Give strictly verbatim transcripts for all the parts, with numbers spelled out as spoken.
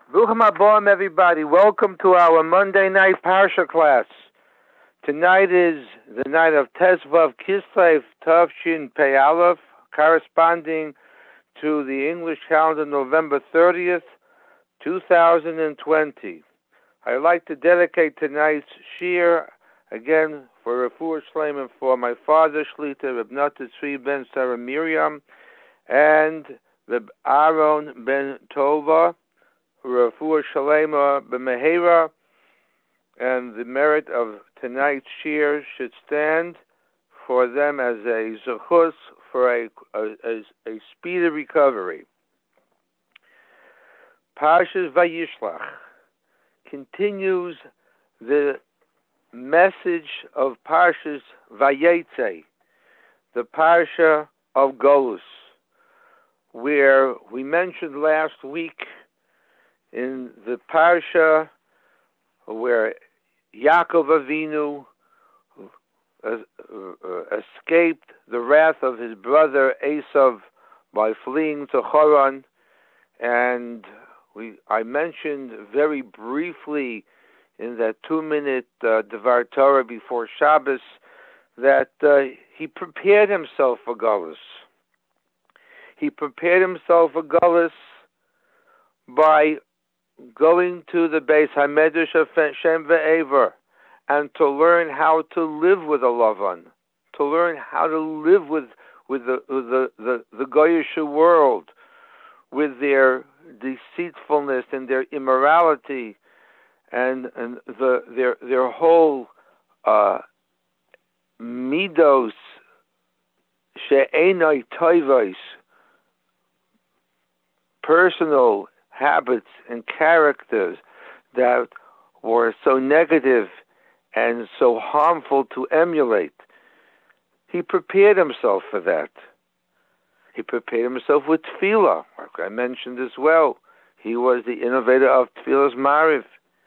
Bruchim Aboim, everybody. Welcome to our Monday night Parsha class. Tonight is the night of Tezvav Kislev Tavshin Pei Aleph, corresponding to the English calendar November thirtieth, two thousand twenty. I'd like to dedicate tonight's shir again for Refuah Shleimah for my father Shlita Reb Natan Tzvi ben Sarah Miriam and Reb Aaron ben Tova Refuah Shleimah b'Mehera, and the merit of tonight's shir should stand for them as a zechus for a, a, a, a speedy recovery. Parshas Vayishlach continues the message of Parshas Vayetze, the Parsha of Golus, where we mentioned last week in the Parsha where Yaakov Avinu uh, uh, escaped the wrath of his brother Esav by fleeing to Haran, and we I mentioned very briefly in that two-minute uh, Devar Torah before Shabbos that uh, he prepared himself for Golus. He prepared himself for Golus by going to the Beis Hamedrash of Shem Ve'ever and to learn how to live with a Lavan, to learn how to live with with the with the, the, the Goyish world, with their deceitfulness and their immorality and and the their their whole uh, midos she'enai toivos, personal habits and characters that were so negative and so harmful to emulate. He prepared himself for that. He prepared himself with tefillah, like I mentioned as well. He was the innovator of tefillah's mariv.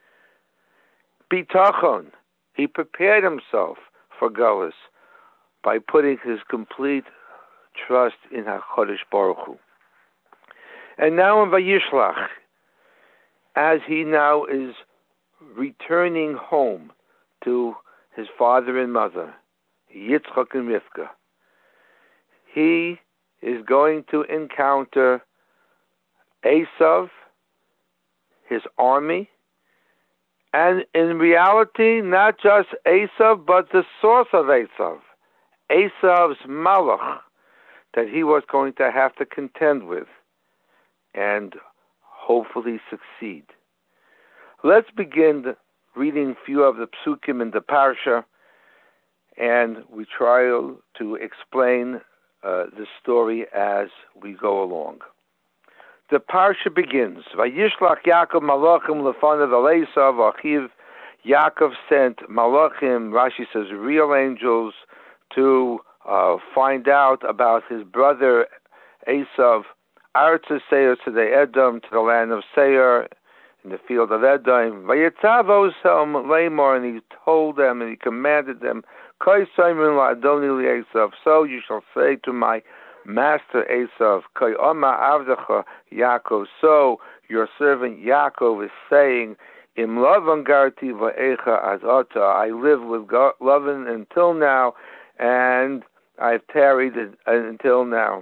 Bitachon, he prepared himself for Golus by putting his complete trust in HaKadosh Baruch Hu. And now in Vayishlach, as he now is returning home to his father and mother, Yitzchak and Rivka, he is going to encounter Esav, his army, and in reality, not just Esav, but the source of Esav, Esav's malach, that he was going to have to contend with and hopefully succeed. Let's begin reading a few of the psukim in the parsha, and we try to explain uh, the story as we go along. The parsha begins, Vayishlach Yaakov malachim lefanav el Esav achiv. Yaakov sent malachim, Rashi says real angels, to uh, find out about his brother Esav, Arts of Seir to the Edom, to the land of Seir, in the field of Edom. Vayetzav osam leimor, and he told them and he commanded them, Koi soimin la'adoni li Esav, so you shall say to my master Esav, Koi oma avdecha Yaakov, so your servant Yaakov is saying, Im Lavan garti va'echa azata, I live with Lavan until now, and I've tarried until now.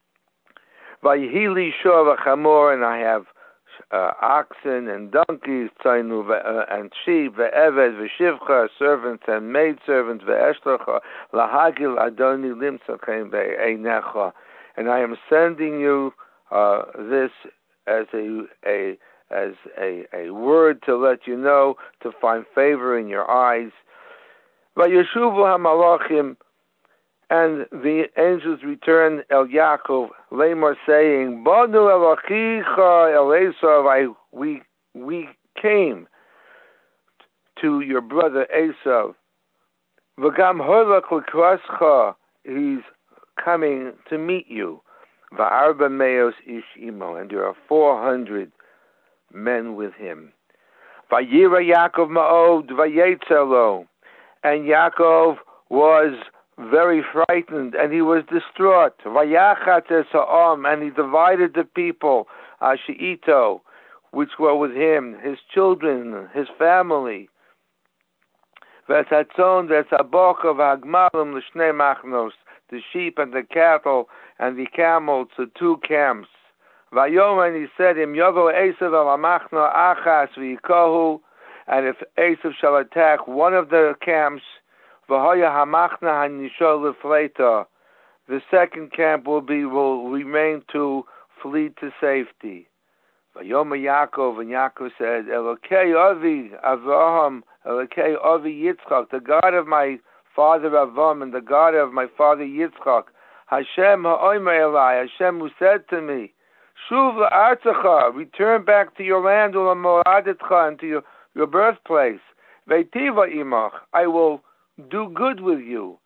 Vayihili shor v'chamor, and I have uh, oxen and donkeys, tzaynu uh, and sheep, ve'eved v'shivcha, servants and maidservants, ve'eshlecha, lahagil adoni limsachem ve'einecha, and I am sending you uh, this as a a as a, a word to let you know, to find favor in your eyes. Vayeshuvu hamalachim, and the angels return El Yaakov, Lamar saying, Banu el achicha el Esav, I we we came to your brother Esav. V'gam holach l'krascha, he's coming to meet you. Va'arba meos ish imo, and there are four hundred men with him. Vayira Yaakov ma'od vayetzelo, and Yaakov was very frightened, and he was distraught. Vayachat es ha'am, and he divided the people, Ashiito, which were with him, his children, his family. V'etzatzon v'etzabocha v'hagmalim l'shnei machnos, the sheep and the cattle and the camels, the two camps. Vayom, and he said, Im yovo Esav al machno achas v'yikohu, and if Esav shall attack one of the camps, v'hoya hamachna hanishol l'fleita, the second camp will be will remain to flee to safety. Vayom Yaakov, and Yaakov said, Elokei Avi Avraham, Elokei Avi Yitzchak, the God of my father Avram and the God of my father Yitzchak, Hashem ha'omer elai, Hashem who said to me, Shuv la'artzecha, return back to your land, u'lamoradetcha, and to your, your birthplace. Veitiva imach, I will do good with you.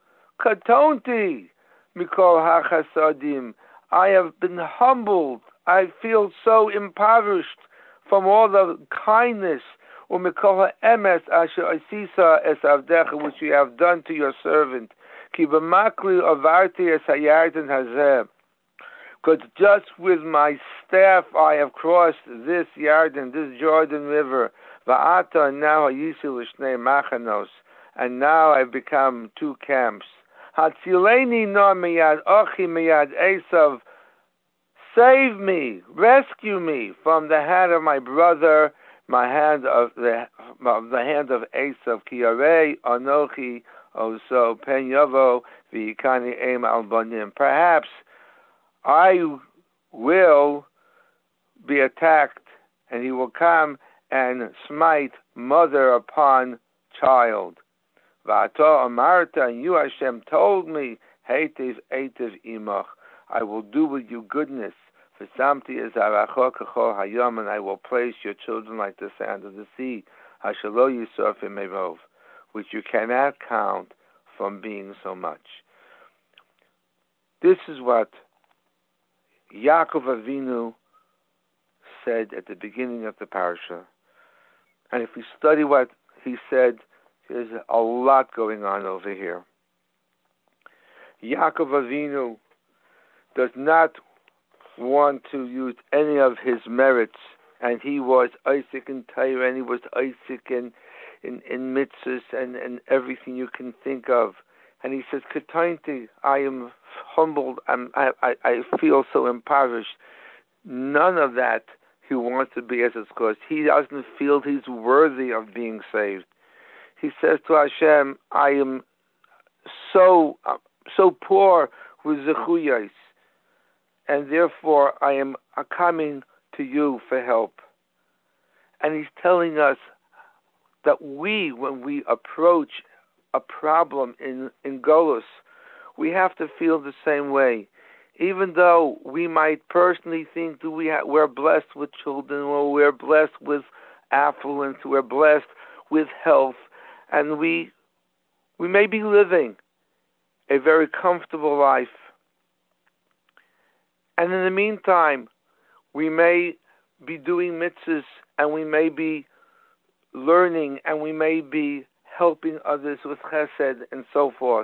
Katonti mikol hachasadim, I have been humbled. I feel so impoverished from all the kindness, u'mikol ha'emes asher asisa es avdecha, which you have done to your servant. Ki b'makli avarti es hayarden hazeh, because just with my staff I have crossed this Yarden, this Jordan River. Va'ata, and now hayisi l'shnei machanos, and now I've become two camps. Hatzileni no miyad ochi miyad Esav, save me, rescue me from the hand of my brother, my hand of the of the hand of Esav. Ki yarei anochi oso pen yovo v'yikani eim al banim. Perhaps I will be attacked, and he will come and smite mother upon child. V'ato amarta, and you, Hashem, told me, Heitiv eitiv imach, I will do with you goodness. V'samti ezaracho kachol hayom, and I will place your children like the sand of the sea. Hashalo yisuf imerov, which you cannot count from being so much. This is what Yaakov Avinu said at the beginning of the parsha. And if we study what he said, there's a lot going on over here. Yaakov Avinu does not want to use any of his merits, and he was Isaac in Torah, and he was Isaac in, in, in mitzvahs and, and everything you can think of. And he says, Katainti, I am humbled, I'm, I, I, I feel so impoverished. None of that he wants to be as his cause. He doesn't feel he's worthy of being saved. He says to Hashem, I am so uh, so poor with zechuyos, and therefore I am uh, coming to you for help. And he's telling us that we, when we approach a problem in, in Golus, we have to feel the same way. Even though we might personally think that we ha- we're blessed with children, or we're blessed with affluence, we're blessed with health, and we we may be living a very comfortable life. And in the meantime, we may be doing mitzvahs, and we may be learning, and we may be helping others with chesed and so forth.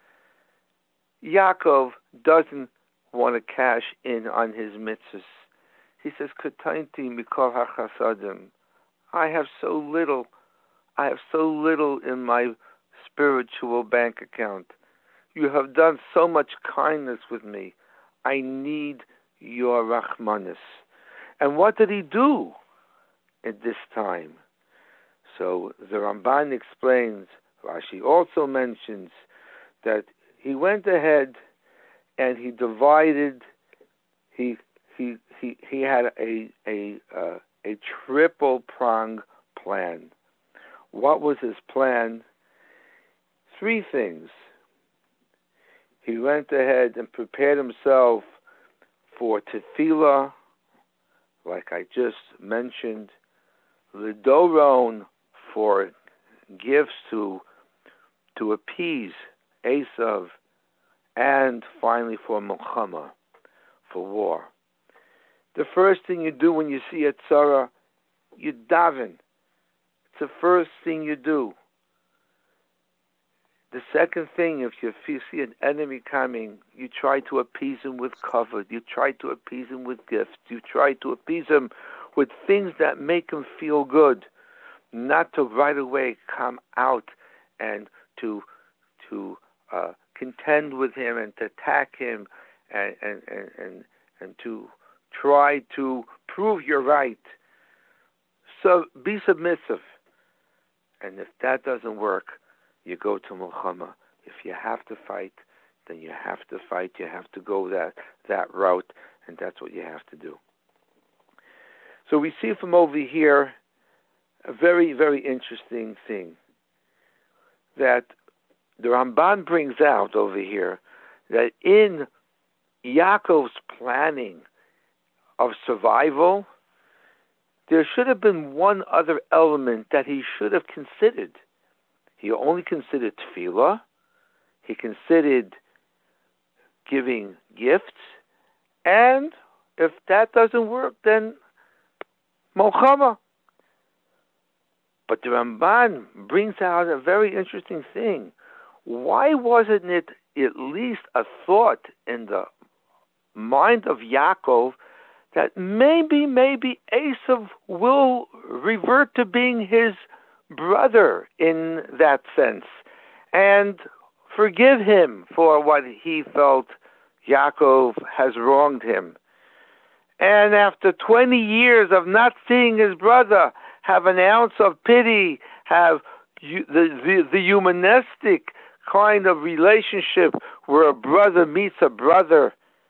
Yaakov doesn't want to cash in on his mitzvahs. He says, Katainti mikol hachasadim. I have so little, I have so little in my spiritual bank account. You have done so much kindness with me. I need your rachmanis. And what did he do at this time? So the Ramban explains, Rashi also mentions, that he went ahead and he divided, he he he he had a a uh, a triple prong plan. What was his plan? Three things. He went ahead and prepared himself for tefillah, like I just mentioned, lidoron, for gifts to to appease Esav, and finally for milchama, for war. The first thing you do when you see a tzara, you daven. It's the first thing you do. The second thing, if you see an enemy coming, you try to appease him with kavod. You try to appease him with gifts. You try to appease him with things that make him feel good, not to right away come out and to to uh, contend with him and to attack him and and, and, and and to try to prove you're right. So be submissive. And if that doesn't work, you go to Milchama. If you have to fight, then you have to fight. You have to go that, that route, and that's what you have to do. So we see from over here a very, very interesting thing that the Ramban brings out over here, that in Yaakov's planning of survival, there should have been one other element that he should have considered. He only considered tefillah. He considered giving gifts. And if that doesn't work, then Milchama. But the Ramban brings out a very interesting thing. Why wasn't it at least a thought in the mind of Yaakov that maybe, maybe Esav will revert to being his brother in that sense and forgive him for what he felt Yaakov has wronged him. And after twenty years of not seeing his brother, have an ounce of pity, have the, the, the humanistic kind of relationship where a brother meets a brother.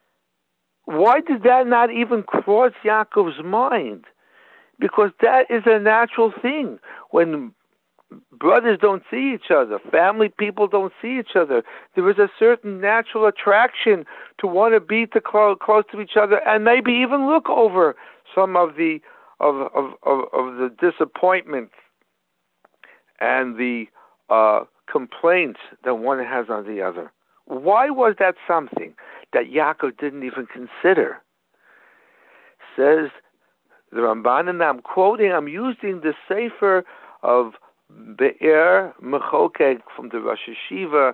Why did that not even cross Yaakov's mind? Because that is a natural thing. When brothers don't see each other, family people don't see each other, there is a certain natural attraction to want to be to close, close to each other and maybe even look over some of the of of, of, of the disappointments and the uh, complaints that one has on the other. Why was that something that Yaakov didn't even consider? Says the Ramban, and I'm quoting, I'm using the Sefer of Be'er Mechokek from the Rosh Hashiva,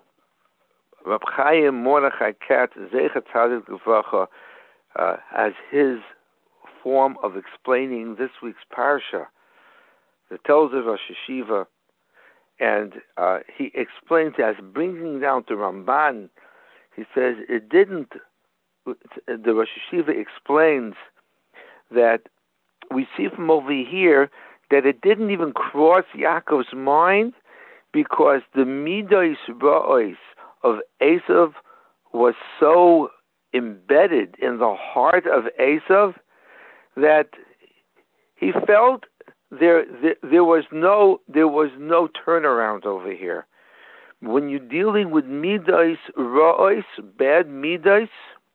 Rab Chaim Mordechai Katz, Zecher Tzadik Livracha, uh, as his form of explaining this week's parsha. That tells the Rosh Hashiva, and uh, he explains as bringing down to Ramban. He says it didn't. The Rosh Hashiva explains that we see from over here that it didn't even cross Yaakov's mind because the midos ra'os of Esav was so embedded in the heart of Esav that he felt there, there there was no there was no turnaround over here. When you're dealing with midos ra'os, bad midos,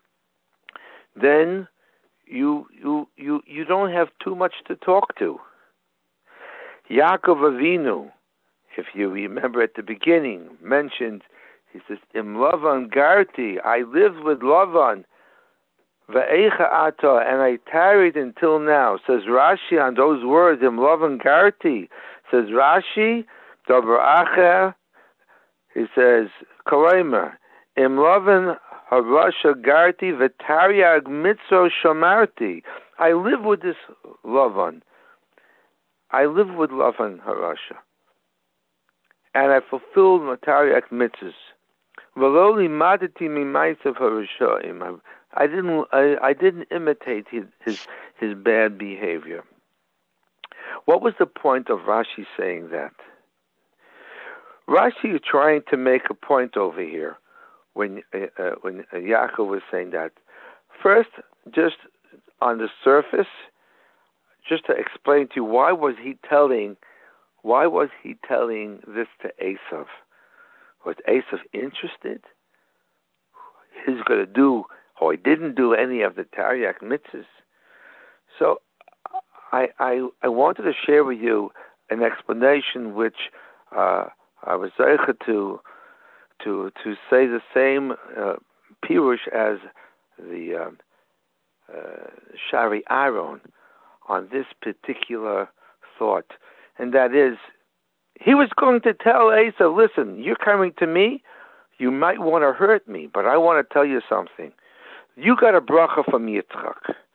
then you you you you don't have too much to talk to. Yaakov Avinu, if you remember at the beginning, mentioned, he says, Im Lavan Garti, I lived with Lavan, Ve'echa Ata, and I tarried until now. Says Rashi on those words, Im Lavan Garti, says Rashi, Davar Acher, he says, Kalaimer, Im Lavan Harasha Garti, V'tariag Mitzro Shamarti. I live with this Lavan. I live with Lavan Harasha, and I fulfilled Matariak mitzvahs. V'loli madati mimaisav harashaim. I didn't. I, I didn't imitate his, his his bad behavior. What was the point of Rashi saying that? Rashi is trying to make a point over here when uh, when Yaakov was saying that. First, just on the surface, just to explain to you, why was he telling, why was he telling this to Esav? Was Esav interested? He's going to do, or he didn't do any of the Tariach mitzvahs. So I, I I wanted to share with you an explanation which uh, I was zeicha to to to say the same uh, pirush as the um, uh, Shari Aaron on this particular thought, and that is, he was going to tell Esav, listen, you're coming to me, you might want to hurt me, but I want to tell you something. You got a bracha from Yitzchak. The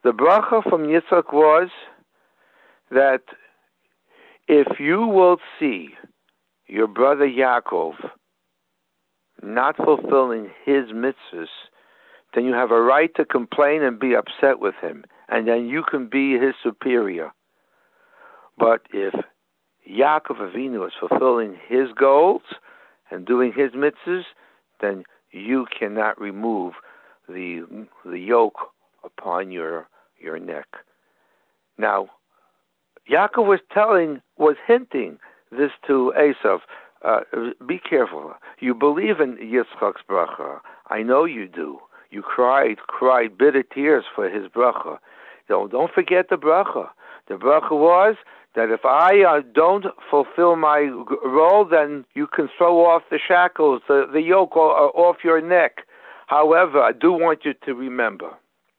The bracha from Yitzchak was that if you will see your brother Yaakov not fulfilling his mitzvahs, then you have a right to complain and be upset with him, and then you can be his superior. But if Yaakov Avinu is fulfilling his goals and doing his mitzvahs, then you cannot remove the the yoke upon your your neck. Now, Yaakov was telling, was hinting this to Esav. Uh, be careful. You believe in Yitzchak's bracha. I know you do. You cried, cried bitter tears for his bracha. Don't, don't forget the bracha. The bracha was that if I uh, don't fulfill my role, then you can throw off the shackles, the, the yoke off your neck. However, I do want you to remember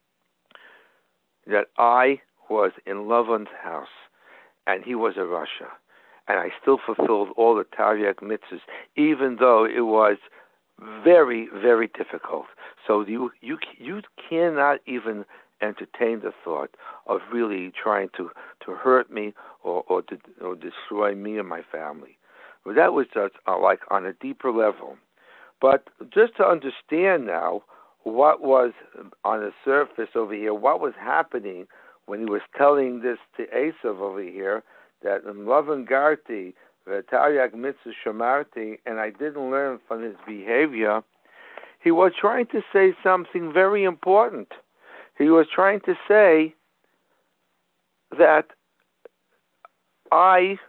that I was in Lavan's house, and he was a Rasha, and I still fulfilled all the Taryag mitzvahs, even though it was very, very difficult. So you you you cannot even entertain the thought of really trying to, to hurt me or or, to, or destroy me and my family. But that was just uh, like on a deeper level. But just to understand now what was on the surface over here, what was happening when he was telling this to Esav over here, that in Lavan Garti, Taryag Mitzvah Shamarti, and I didn't learn from his behavior, he was trying to say something very important. He was trying to say that I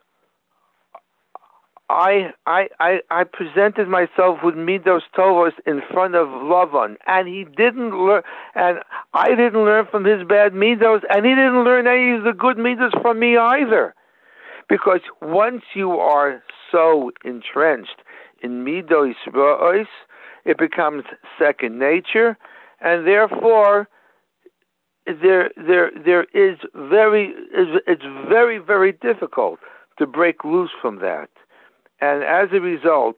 I, I, I, I presented myself with Midos Tovos in front of Lavan, and he didn't learn, and I didn't learn from his bad Midos, and he didn't learn any of the good Midos from me either. Because once you are so entrenched in Midos Ra'os, it becomes second nature, and therefore there, there, there is very, it's very, very difficult to break loose from that. And as a result,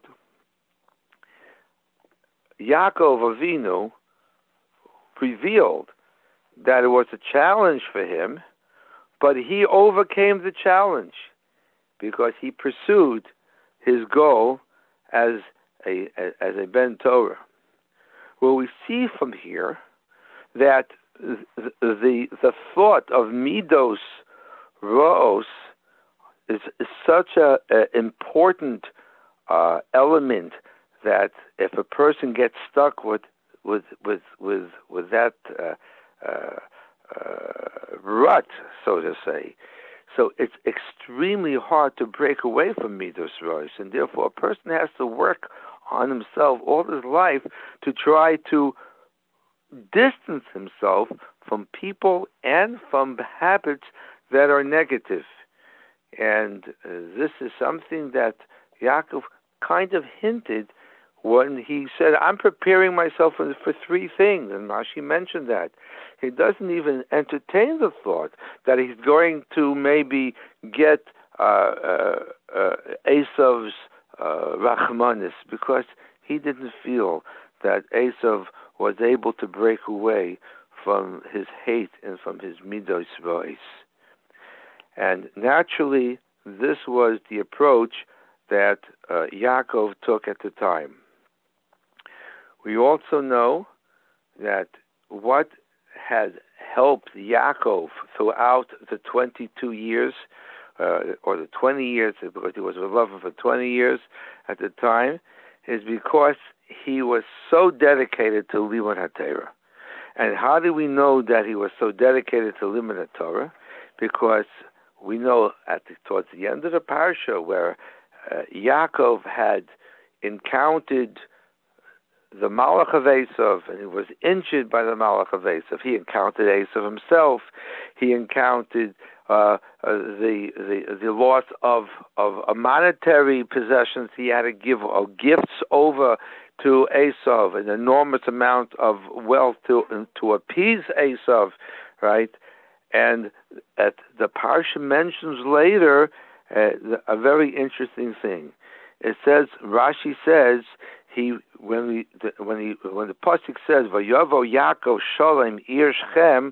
Yaakov Avinu revealed that it was a challenge for him, but he overcame the challenge because he pursued his goal as a as a Ben Torah. Well, we see from here that the the, the thought of Midos Ra'os is, is such a, a important uh, element that if a person gets stuck with with with with, with that uh, uh, uh, rut, so to say, so it's extremely hard to break away from Midos Ra'os, and therefore a person has to work on himself all his life to try to distance himself from people and from habits that are negative. And uh, this is something that Yaakov kind of hinted when he said, I'm preparing myself for, for three things, and Rashi mentioned that. He doesn't even entertain the thought that he's going to maybe get uh, uh, uh, Esav's uh, Rachmanis, because he didn't feel that Esav was able to break away from his hate and from his Midos Ra'os. And naturally, this was the approach that uh, Yaakov took at the time. We also know that what had helped Yaakov throughout the twenty-two years, uh, or the twenty years, because he was with Lavan for twenty years at the time, is because he was so dedicated to Limud HaTorah. And how do we know that he was so dedicated to Limud HaTorah? Because we know at the, towards the end of the parsha where uh, Yaakov had encountered the Malach of Esav, and he was injured by the Malach of Esav. He encountered Esav himself. He encountered uh, uh, the, the the loss of of a monetary possessions. He had to give uh, gifts over to Esav, an enormous amount of wealth to to appease Esav, right? And at the parsha mentions later uh, a very interesting thing. It says, Rashi says, he when we when he when the pasuk says Vayavo Yaakov Shalem Ir Shechem,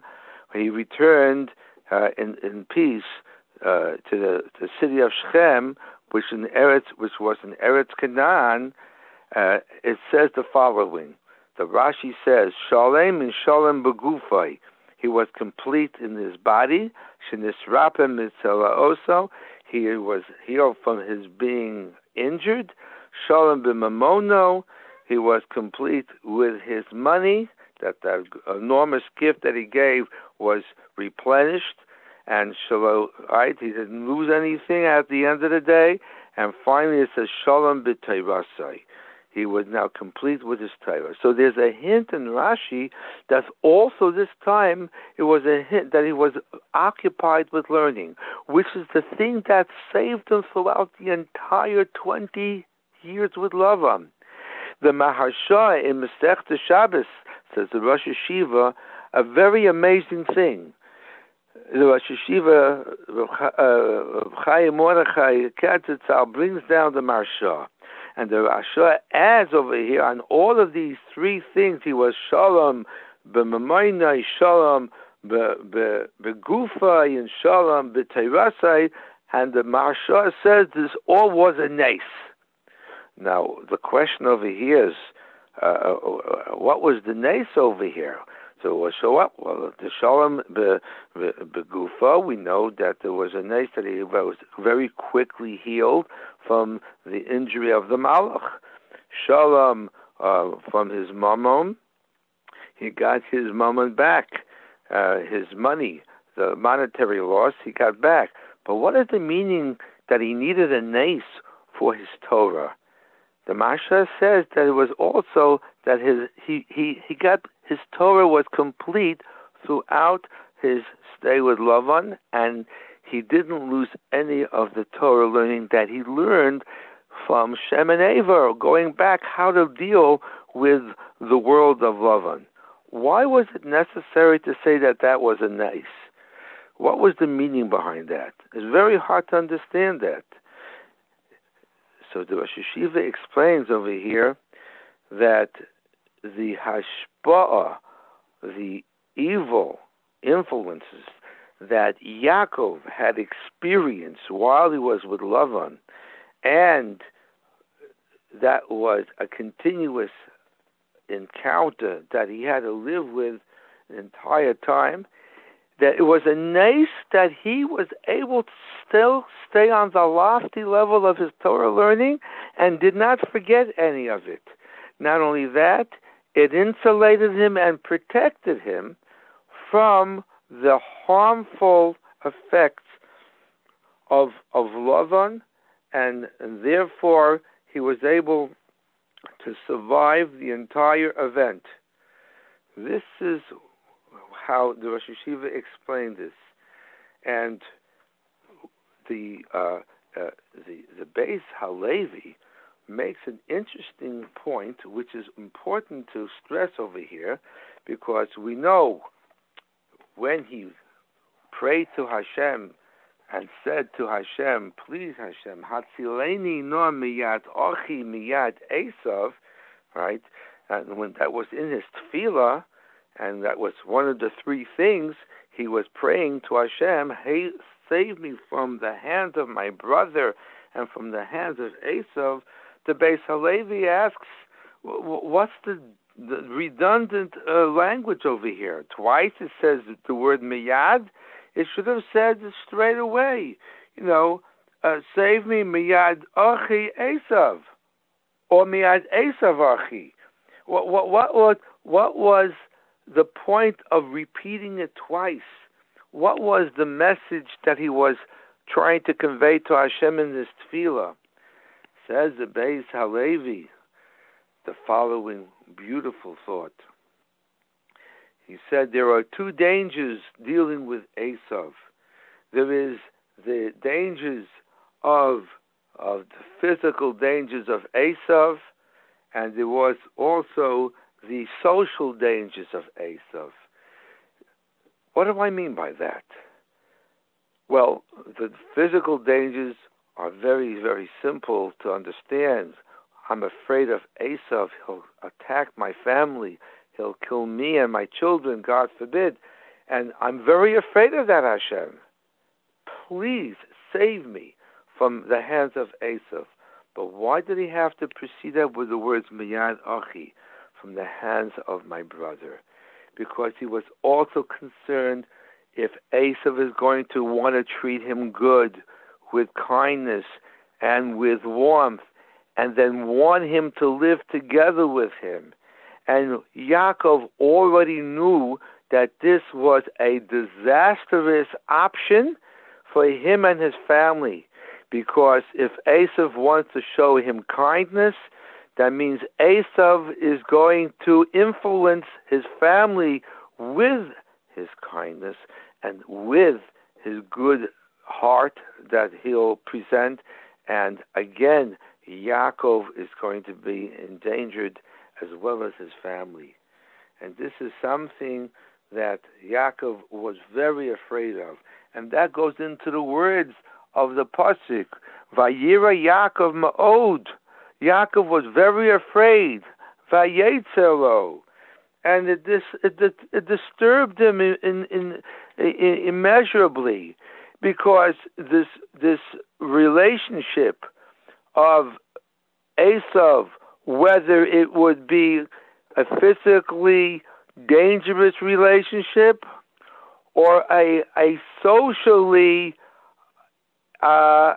he returned uh, in, in peace uh, to the, the city of Shechem, which in Eretz, which was in Eretz Canaan. Uh, it says the following. The Rashi says, Shalem in Shalem begufay. He was complete in his body. Shenisrapem mitzela oso. He was healed from his being injured. Shalom b'mamono. He was complete with his money. That that enormous gift that he gave was replenished. And shalom, right? He didn't lose anything at the end of the day. And finally, it says Shalom b'teirasai. He was now complete with his Torah. So there's a hint in Rashi that also this time it was a hint that he was occupied with learning, which is the thing that saved him throughout the entire twenty years with Lavan. The Maharsha in Masechta Shabbos says the Rosh Yeshiva a very amazing thing. The Rosh Yeshiva uh, Chaim Mordechai Katzitzal brings down the Maharsha. And the Rasha adds over here on all of these three things. He was Shalom, b'mamayna, Shalom, b'gufa, and Shalom, b'teirasai. And the Maharsha says this all was a nace. Now, the question over here is, uh, what was the nace over here? So, so what? Well, the Shalom b'gufa, we know that there was a nace that he was very quickly healed from the injury of the Malach. Shalom uh, from his mammon, he got his mammon back, uh, his money, the monetary loss he got back. But what is the meaning that he needed a nace for his Torah? The Masha says that it was also that his he, he, he got his Torah was complete throughout his stay with Lavan, and he didn't lose any of the Torah learning that he learned from Shem and Ever, going back how to deal with the world of Lavan. Why was it necessary to say that that was a nace? What was the meaning behind that? It's very hard to understand that. So the Rosh Yeshiva explains over here that the hashpa'ah, the evil influences that Yaakov had experienced while he was with Lavan, and that was a continuous encounter that he had to live with the entire time, that it was a nace that he was able to still stay on the lofty level of his Torah learning and did not forget any of it. Not only that, it insulated him and protected him from the harmful effects of of Lavan, and, and therefore he was able to survive the entire event. This is how the Rosh Yeshiva explained this, and the uh, uh, the the Beis Halevi makes an interesting point, which is important to stress over here, because we know when he prayed to Hashem and said to Hashem, "Please, Hashem, Hatzileni no miyad ochi miyad Esav," right? And when that was in his tefillah, and that was one of the three things he was praying to Hashem, "Hey, save me from the hand of my brother and from the hands of Esav." The Beis Halevi asks, what's the, the redundant uh, language over here? Twice it says the word miyad. It should have said straight away, you know, uh, save me miyad achi Esav, or miyad Esav achi. What, what, what, what, what was the point of repeating it twice? What was the message that he was trying to convey to Hashem in this tefillah? Says the Beis Halevi the following beautiful thought. He said there are two dangers dealing with Esav. There is the dangers of of the physical dangers of Esav, and there was also the social dangers of Esav. What do I mean by that? Well, the physical dangers are very, very simple to understand. I'm afraid of Esav. He'll attack my family. He'll kill me and my children, God forbid. And I'm very afraid of that, Hashem. Please save me from the hands of Esav. But why did he have to precede that with the words Miyad Achi, from the hands of my brother? Because he was also concerned if Esav is going to want to treat him good, with kindness and with warmth, and then want him to live together with him. And Yaakov already knew that this was a disastrous option for him and his family, because if Esav wants to show him kindness, that means Esav is going to influence his family with his kindness and with his good heart that he'll present. And again, Yaakov is going to be endangered as well as his family. And this is something that Yaakov was very afraid of. And that goes into the words of the pasuk, Vayira Yaakov ma'od. Yaakov was very afraid. Vayetzelo. And it, this, it, it, it disturbed him in, in, in, in, immeasurably, because this this relationship of Esav, whether it would be a physically dangerous relationship or a a socially uh,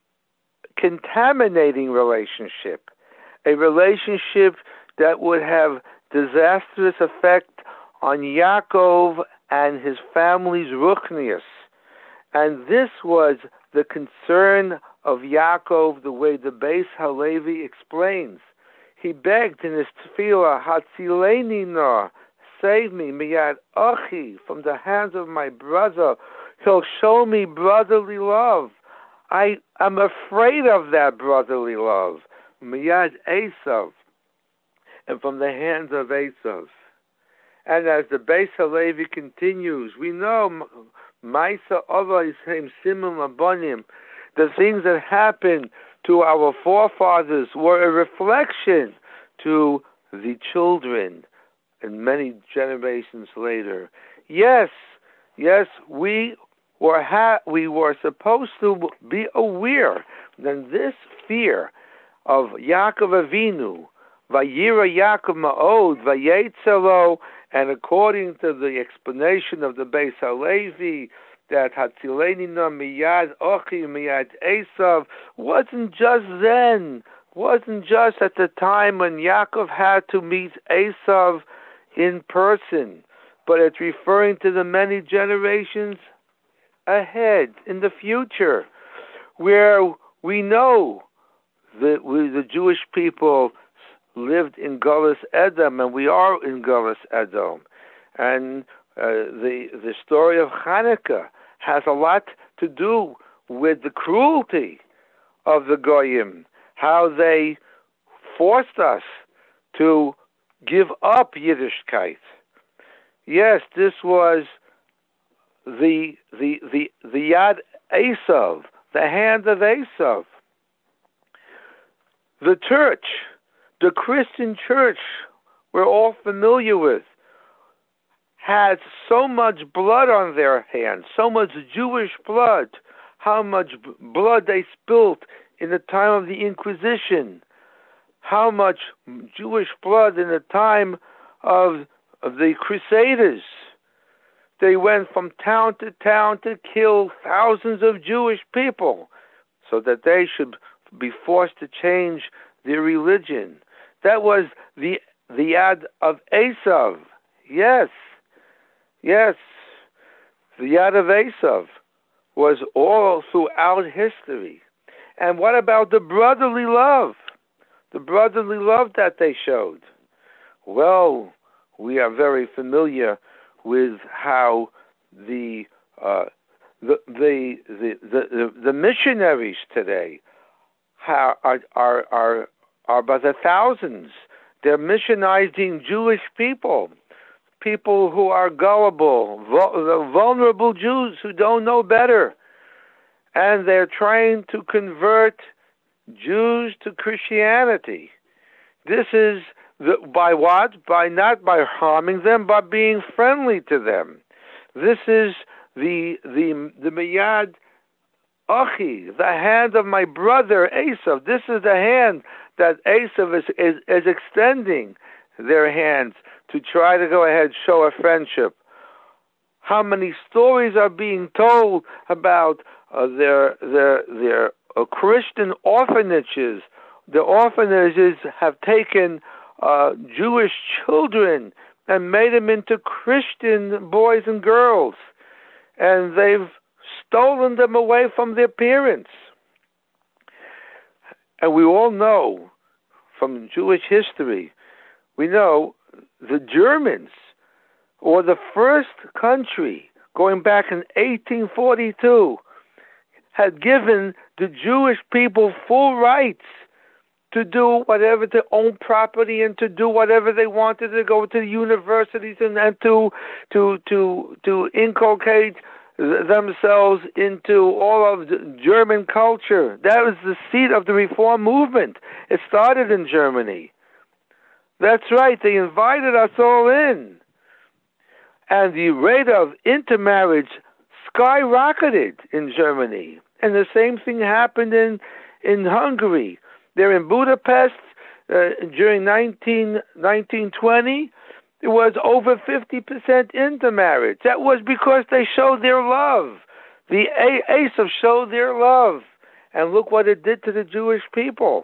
contaminating relationship, a relationship that would have disastrous effect on Yaakov and his family's ruchnius. And this was the concern of Yaakov, the way the Beis Halevi explains. He begged in his tefillah, Hatzileni na, save me, miyad achi, from the hands of my brother. He'll show me brotherly love. I am afraid of that brotherly love. Miyad Esav, and from the hands of Esav. And as the Beis Halevi continues, we know Maisa Ava is same Simon Labonim. The things that happened to our forefathers were a reflection to the children and many generations later. Yes, yes, we were ha- we were supposed to be aware that this fear of Yaakov Avinu, Vayira Yaakov Ma'od, Vayetzelo, and according to the explanation of the Beis Halevi, that Hatzileni na miyad ochi miyad Esav wasn't just then, wasn't just at the time when Yaakov had to meet Esav in person, but it's referring to the many generations ahead, in the future, where we know that we, the Jewish people, lived in Galus Edom, and we are in Galus Edom. And uh, the the story of Hanukkah has a lot to do with the cruelty of the Goyim, how they forced us to give up Yiddishkeit. Yes, this was the the the the Yad Esav, the hand of Esav. The church, the Christian church we're all familiar with, had so much blood on their hands, so much Jewish blood, how much b- blood they spilt in the time of the Inquisition, how much Jewish blood in the time of, of the Crusaders. They went from town to town to kill thousands of Jewish people so that they should be forced to change their religion. That was the the Yad of Esav. Yes, yes, the Yad of Esav was all throughout history. And what about the brotherly love? The brotherly love that they showed? Well, we are very familiar with how the uh, the, the, the the the missionaries today are are are are by the thousands. They're missionizing Jewish people, people who are gullible, vul- vulnerable Jews who don't know better, and they're trying to convert Jews to Christianity. This is the, by what? By not by harming them, but being friendly to them. This is the the the Miyad Achi, the hand of my brother Esav. This is the hand that Esav is, is, is extending their hands to try to go ahead show a friendship. How many stories are being told about uh, their their their uh, Christian orphanages? The orphanages have taken uh, Jewish children and made them into Christian boys and girls, and they've stolen them away from their parents. And we all know from Jewish history, we know the Germans, or the first country, going back in eighteen forty-two, had given the Jewish people full rights to do whatever, to own property and to do whatever they wanted, to go to the universities and, and to to to to inculcate themselves into all of the German culture. That was the seat of the Reform movement. It started in Germany. That's right, they invited us all in. And the rate of intermarriage skyrocketed in Germany. And the same thing happened in, in Hungary. There in Budapest, uh, during nineteen, nineteen twenty, it was over fifty percent intermarriage. That was because they showed their love. The Esav showed their love. And look what it did to the Jewish people.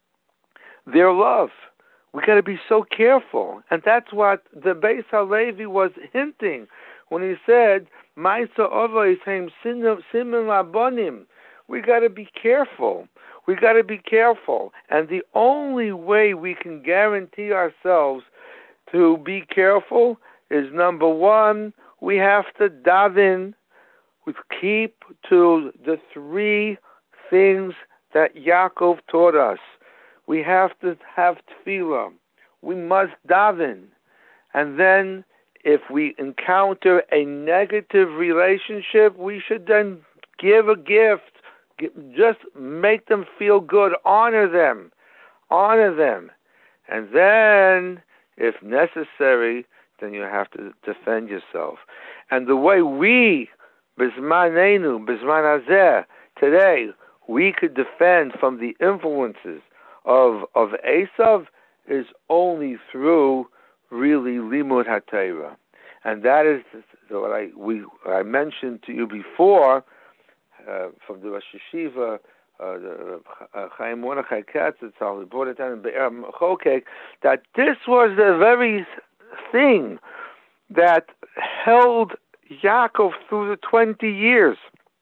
Their love. We got to be so careful. And that's what the Beis HaLevi was hinting when he said, Ma'isa Ova Yisheim Simin Labonim. We got to be careful. We got to be careful. And the only way we can guarantee ourselves to be careful is, number one, we have to daven. We keep to the three things that Yaakov taught us. We have to have tefillah. We must daven. And then if we encounter a negative relationship, we should then give a gift. Just make them feel good. Honor them. Honor them. And then, if necessary, then you have to defend yourself. And the way we, Bizmanenu, Bizman Hazeh, today, we could defend from the influences of of Esav is only through really Limud HaTorah. And that is what I we I mentioned to you before uh, from the Rosh Yeshiva, uh, the uh, Chaim Mordechai Katz, we brought it down in Be'er Chokek, that this was the very thing that held Yaakov through the twenty years.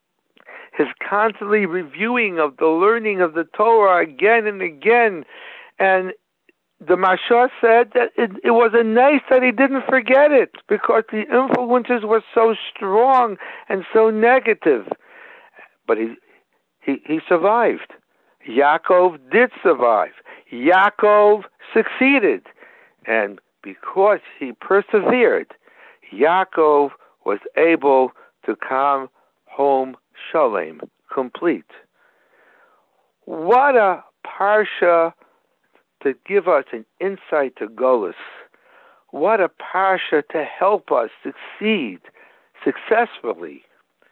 His constantly reviewing of the learning of the Torah again and again. And the Mashah said that it, it was a nice that he didn't forget it because the influences were so strong and so negative. But he he, he survived. Yaakov did survive. Yaakov succeeded. And because he persevered, Yaakov was able to come home Shalem, complete. What a parsha to give us an insight to Golus. What a parsha to help us succeed successfully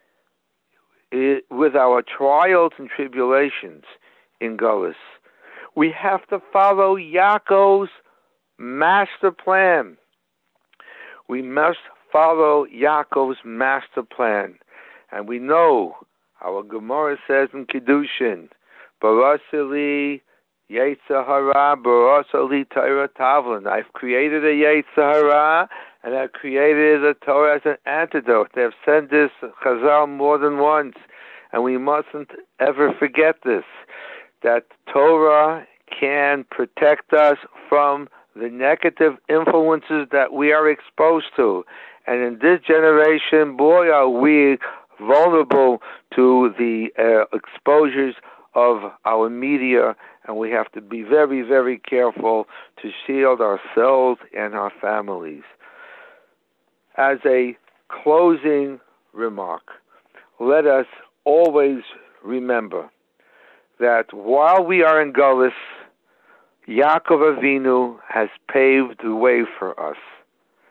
with our trials and tribulations in Golus. We have to follow Yaakov's master plan. We must follow Yaakov's master plan. And we know, our Gemara says in Kiddushin, Barasili Yetzer Hara, Barasili Torah Tavlin. I've created a Yetzer Hara, and I've created a Torah as an antidote. They have said this Chazal more than once, and we mustn't ever forget this, that Torah can protect us from the negative influences that we are exposed to. And in this generation, boy, are we vulnerable to the uh, exposures of our media, and we have to be very, very careful to shield ourselves and our families. As a closing remark, let us always remember that while we are in Golus, Yaakov Avinu has paved the way for us.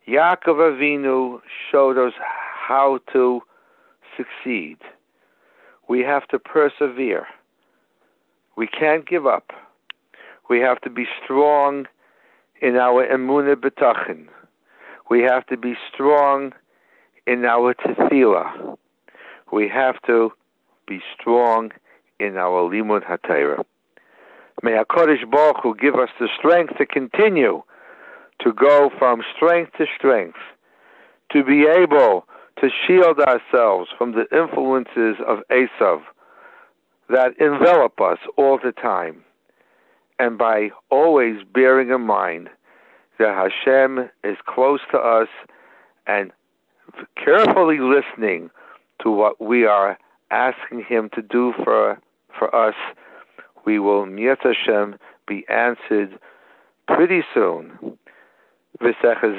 Yaakov Avinu showed us how to succeed. We have to persevere. We can't give up. We have to be strong in our emunah b'tachin. We have to be strong in our tefillah. We have to be strong in our limud haTorah. May HaKadosh Baruch Hu give us the strength to continue to go from strength to strength, to be able to shield ourselves from the influences of Esav that envelop us all the time, and by always bearing in mind that Hashem is close to us and carefully listening to what we are asking Him to do for for us, we will, Mi'at Hashem, be answered pretty soon. We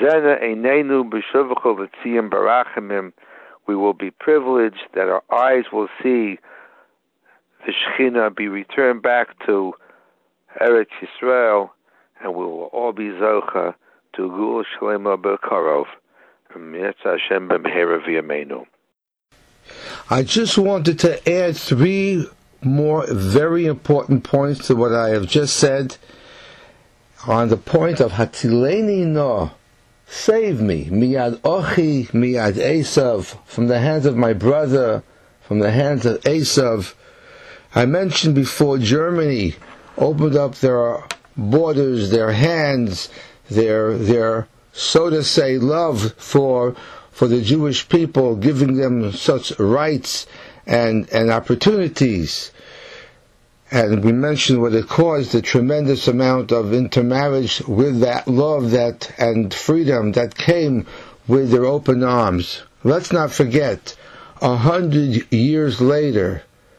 will be privileged that our eyes will see the Shekhinah be returned back to Eretz Yisrael, and we will all be Zocha to Gul Shlema B'Karov. Mi'at Hashem b'mehera v'yameinu. I just wanted to add three more very important points to what I have just said on the point of Hatileni no, save me, miyad ochi, miyad Esav, from the hands of my brother, from the hands of Esav. I mentioned before Germany opened up their borders, their hands, their their so to say love for for the Jewish people, giving them such rights and and opportunities. And we mentioned what it caused, the tremendous amount of intermarriage with that love that and freedom that came with their open arms. Let's not forget, a hundred years later,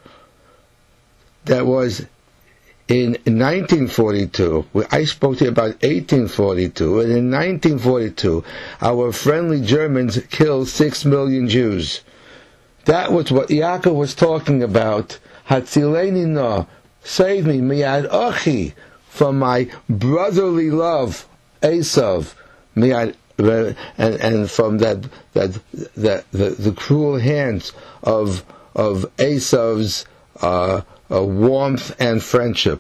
that was in nineteen forty-two, I spoke to you about eighteen forty-two, and in nineteen forty-two, our friendly Germans killed six million Jews. That was what Yaakov was talking about. Hatzileni no, save me, miyad ochi, from my brotherly love, Esav, miyad, and and from that that that the, the cruel hands of of Esav's uh, uh, warmth and friendship.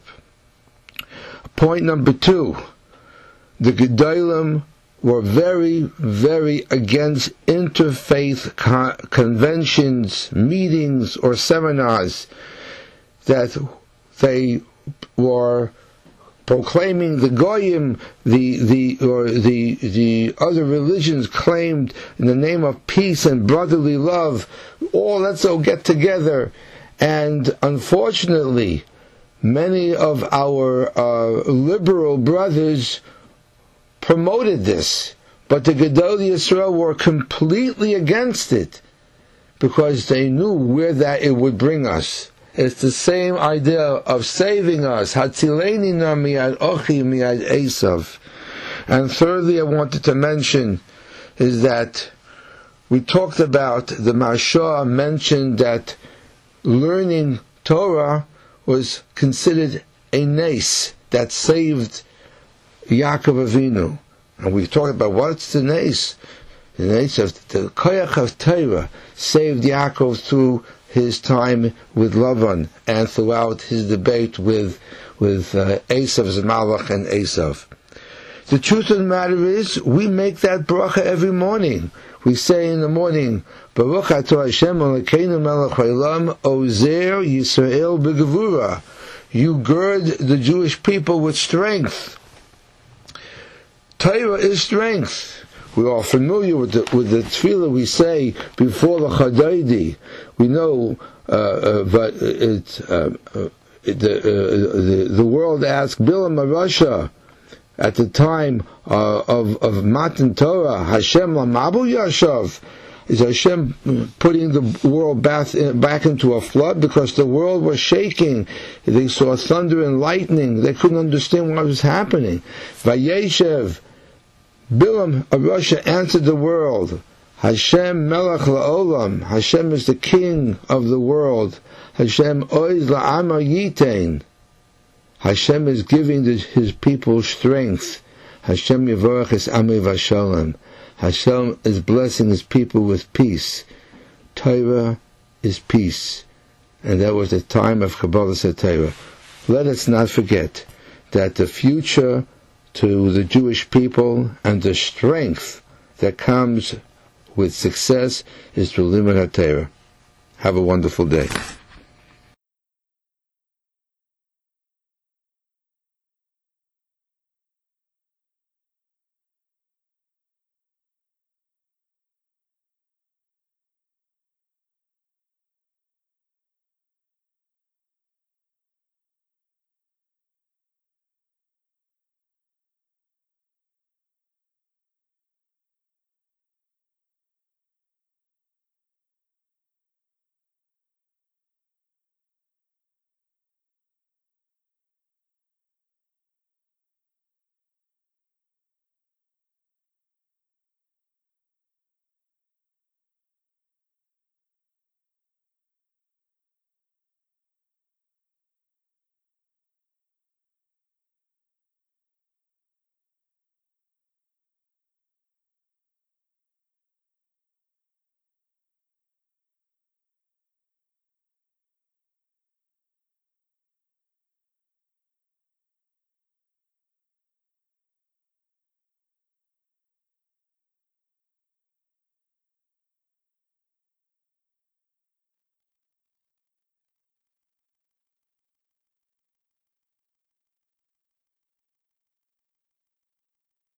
Point number two: the Gedolim were very, very against interfaith con- conventions, meetings, or seminars that they were proclaiming. The Goyim, the the or the the other religions claimed in the name of peace and brotherly love, oh, let's all get together. And unfortunately, many of our uh, liberal brothers promoted this, but the Gedolei Yisrael were completely against it because they knew where that it would bring us. It's the same idea of saving us. Hatzileni na miyad ochi miyad Esav. And thirdly, I wanted to mention is that we talked about, the Maharsha mentioned that learning Torah was considered a nes that saved Yaakov Avinu. And we talked about what's the nes. The nes of the koyach of Torah saved Yaakov through his time with Lavan and throughout his debate with with uh, Esav's Malach and Esav. The truth of the matter is, we make that bracha every morning. We say in the morning, Baruch atah Hashem Elokeinu melech haolam ozer Yisrael b'gevura. You gird the Jewish people with strength. Torah is strength. We're all familiar with the, with the tefillah we say before the Chadaydi. We know, uh, uh, but it, uh, uh, the, uh, the the world asked Bilam Arasha at the time uh, of of Matan Torah, Hashem lamabu yashav. Is Hashem putting the world back, back into a flood? Because the world was shaking. They saw thunder and lightning. They couldn't understand what was happening. Vayeshev, Bilam Arasha answered the world, Hashem melech la'olam. Hashem is the king of the world. Hashem oiz la'ama yitein. Hashem is giving the, his people strength. Hashem yivorach es amei v'shalom. Hashem is blessing His people with peace. Torah is peace. And that was the time of Kabbalah Torah. Let us not forget that the future to the Jewish people and the strength that comes with success is through Limud HaTorah. Have a wonderful day.